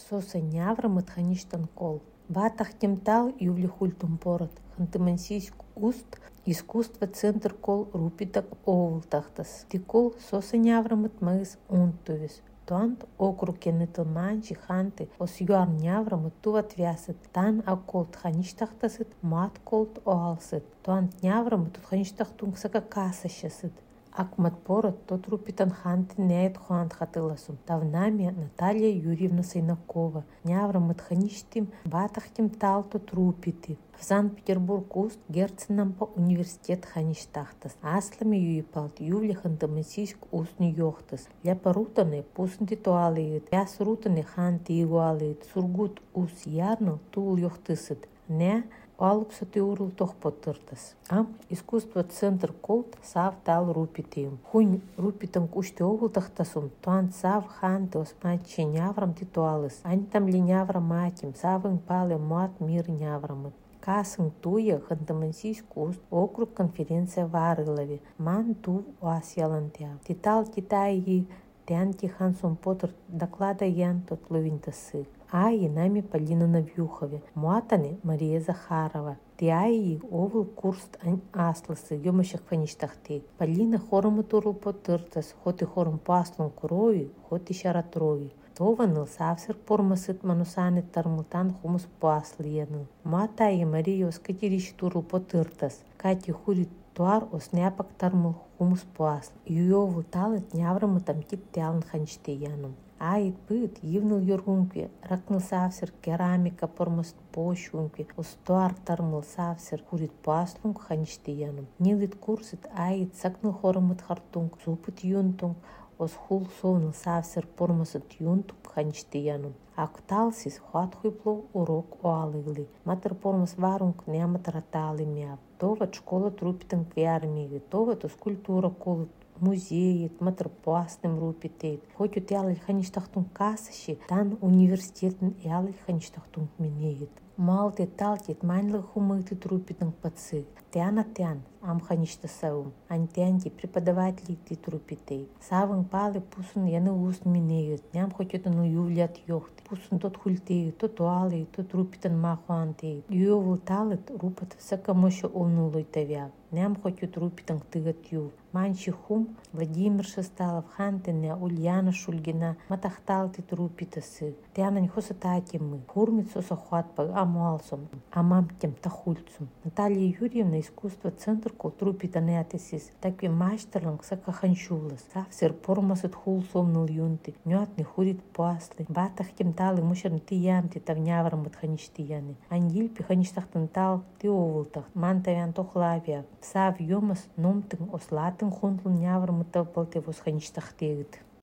Соса няврамыт хаништан кол. Батах темтал ювли хультум порот. Хантымансийск уст искусство центр кол рупитак овултахтас. Тикол соса няврамыт мыс унтувис. Туант округ кенетылманчи ханты ос юар няврамыт туват вясыт. Тан аколт хаништахтасыт мат колт оалсыт. Туант няврамыт тут хаништахтунг сака касащасыт. Акмат порот тот рупитан ханты неет хуант хатыласум. Тавнами Наталья Юрьевна Сайнакова. Няврамыт хаништим батахтим тал тот рупити. В Санкт-Петербург уст герценам по университет хаништахтас. Аслами юипалт ювли хантамасийск уст ньюхтас. Ляпа рутаны пуснти туалиит. Яс рутаны ханты игуалиит. Сургут ус ярныл тул юхтысыт. Не алупсаты урыл тохпотыртас. Ам искусство центр колт сав тал рупитиум. Хунь рупитам кушти овултахтасум. Туан сав ханты осмачи няврам титуалыс. Ань там ли няврам матим. Савын палы мат мир няврамы. Касың туя хантамансийск уст округ конференция в Арылове. Ман ту уасьялантя. Титал Китайи тян тихансум потр доклада ян тот ловинтасы. Аи нами Полина Навьюхове. Муатане Мария Захарова. Тиаи овыл курст ань асласы ёмащах фаништахты. Полина хором турул потыртас. Хот и хором паслун крови, хот и шаратрови. Тованыл савсер пормасыт манусаны тармылтан хумус паслыяныл. Муатаи Мария оскатерищ турул потыртас. Кати хурит туар осняпак тармыл хумус пасл. Юёвыл талыт няврамытам тип тялын ханчтыяным. Айт пыт йывныл юргункви, ракныл савсер керамика пормаст пощункви, остуар тармыл савсер хурит паслунг хаништыяным. Нилит курсит айт сакныл хоромыт хартунг, супыт юнтунг, ос хул совныл савсер пормасыт юнтунг хаништыяным. Акталсис хуатхуйпло урок оалыгли. Матер пормас варунг нямат раталы мяв. Товат школа трупитанг в армии, товат ос культура колот музеет, матропастым рупитейт. Хоть у ялаль хаништахтун касаши, тан университетен ялаль хаништахтун минеет. Малте талтит манлы хумыты рупитанг пацы. Тяна тян, ам хаништасаум. Антянти преподаватели ти трупитей. Савын палы пусын яны уст минеет. Ням хоть это ну ювлят йохты. Пусын тот хультеет, тот уалы, тот рупитан махуантеет. Юевул талыт рупат сака моща олнулой тавяв. Ням хоть ут рупитанг тыгат юв. Манчи хум Владимир Шесталов, Хантене, Ульяна Шульгина, матахталты трупитасы. Тянань хосататимы, хурмицу сохватпа, амуалсом, амамтем тахульцум. Наталья Юрьевна искусство центр кол трупитане атесис. Такви маштерланг сакаханчулас. Савсер пормасыт хул сомнул юнты. Нюатны хурит паслы. Батах кемталы мушерн тиямты тавняврам батхаништияны. Андильпи хаништахтан тал ты овултах. Мантавян тохлавия. Сав йомас номтын ослатын хунтлун няврам тапалте восхаништахтегит.